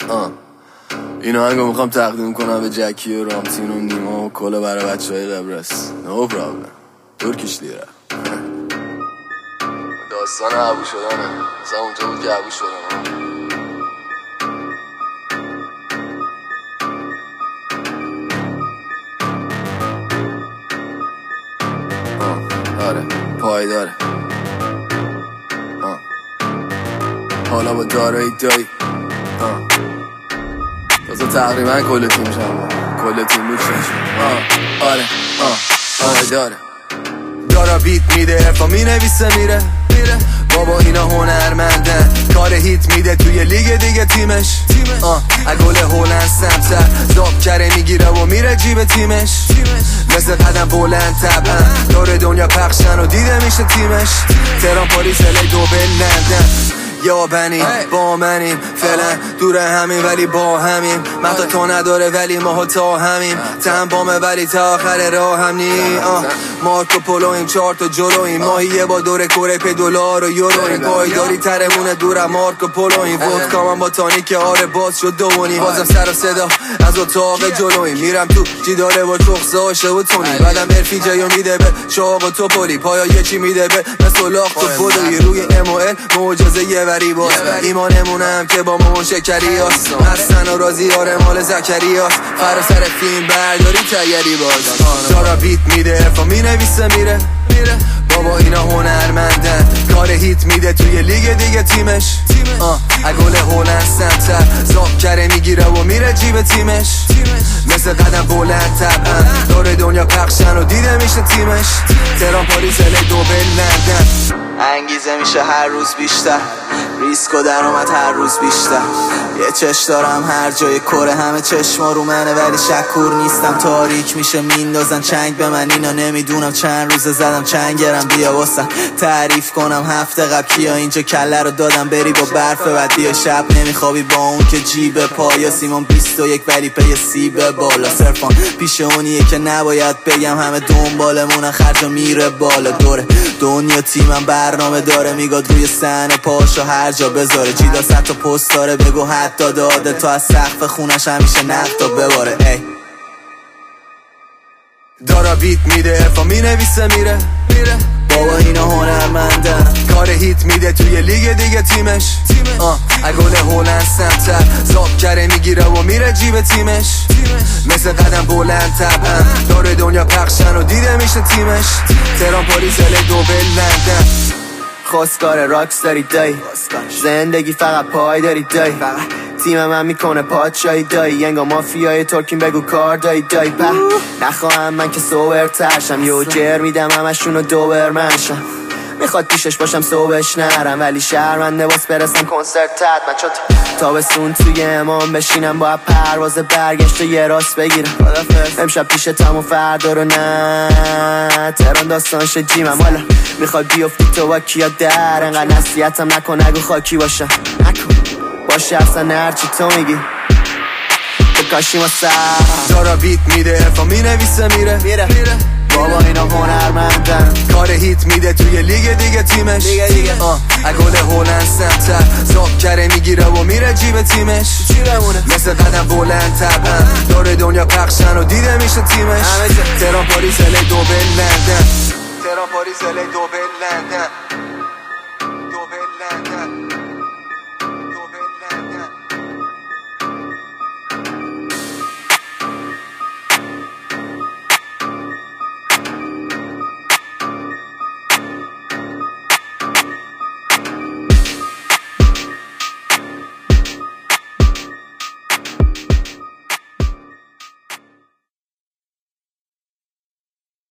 این آهنگو میخوام تقدیم کنم به جکی و رامتین و نیما و کلا برای بچه های قبرس. نو پرابلم ترکیش لیره. داستان عبو شدنه، مثلا اونجا بود که عبو شدن. آره پایداره. حالا با دارایی دایی بازا تقریبا کل تیم شم، کل تیم بود شم. آره پایداره. دارا بیت میده ارفا می نویسه میره بابا اینا هنرمندن، کار هیت میده توی لیگ دیگه تیمش. اگل هولند سمتر زاب کره میگیره و میره جیب تیمش. مثل قدم بلند طبعا دور دنیا پخشن و دیده میشه تیمش. تهران پاریس الی دوبل لندن یا بنیم با منیم فعلا دور همین ولی با همیم. مهدا تو نداره ولی ماها تا همیم. تن بامه ولی تا آخر راه هم نی. مارکو پولویم 4 تا جلویم. ماهیه با دور کره پی دلار و یورویم. پایداری ترمونه دورم مارکو پولویم. ودکا من با تانیک آره باز شد دوونی. بازم سر و صدا از اتاق جلویم. میرم تو جیداره با چخصه هاشه و تونی. بعدم ارفی جایو میده به چاق و تو پولی. پایا یکی میده به مثل لاخ تو بلوی. روی اموئل معجزه یه وری باز. ایمانمونم که با مامان شکری هست. حسن و رازی آره مال زکری هست. فراسر فیلم برداری تیاری باز. دارا بیت میده ارفا می نویسه میره بابا اینا هنرمندن، کار هیت میده توی لیگ دیگه تیمش. اگل هولند سمتر زاب کره میگیره و میره جیب تیمش. مثل قدم بلند طبعا دور دنیا پخشن و دیده میشه تیمش. تهران پاریس الی دوبل لندن. انگیزه میشه هر روز بیشتر، ریسک و درآمد هر روز بیشتر. یه چش دارم هر جای کره همه چشما رو منه ولی شکور نیستم. تاریک میشه میندازن چنگ به من اینا نمیدونم چند روزه زدم چنگرم. بیا واسم تعریف کنم هفته قبل کیا اینجا کله رو دادم بری با برف بعد بیا شب نمیخوابی با اون که جیب پایا سیمون 21 ولی پی سیب بالا. صرفان پیش اونیه که نباید بگم همه دنبالمونن خرج میره بالا. دوره دنیا تیمم برنامه داره میگاد روی صحنه پاشو هر جا بذاره. جیدا 100 تا پست داره بگو حتی داده تا از سقف خونش همیشه نقطا بباره. ای دارا بیت میده ارفا می نویسه میره بابا اینا هنرمندن، کار هیت میده توی لیگ دیگه تیمش. اگل هولند سمتر زاب کره میگیره و میره جیب تیمش. مثل قدم بلند طبعا دور دنیا پخشن و دیده میشه تیمش. تهران پاریس الی دوبل لندن. خواستگار راکس داری دایی، زندگی فقط پای داری دایی. تیم من میکنه پادشاهی دایی. انگا مافیای ترکیم بگو کار دایی دایی. نخواهم من که سوبر ترشم یو جر میدم همشونو دوبرمنشم. میخواد پیشش باشم صبحش نرم ولی شرمنده باز برسم کنسرت من چون تابستون توی امام بشینم با پرواز برگشت یه راست بگیرم. امشب پیشتم و فردا رو نه تهران داستانش جیمم. حالا میخواد بیافتی تو با کیا در انقدر نصیحتم نکن نگو خاکی باشم باشه اصلا هرچی تو میگی بکاشیم و سر. دارا بیت میده ارفا می نویسه میره بابا اینا هنرمندن، کار هیت میده توی لیگ دیگه تیمش. اگل هولند سمتر زاب کره میگیره و میره جیب تیمش. مثل قدم بلند طبعا دور دنیا پخشن و دیده میشه تیمش. تهران پاریس الی دوبل لندن.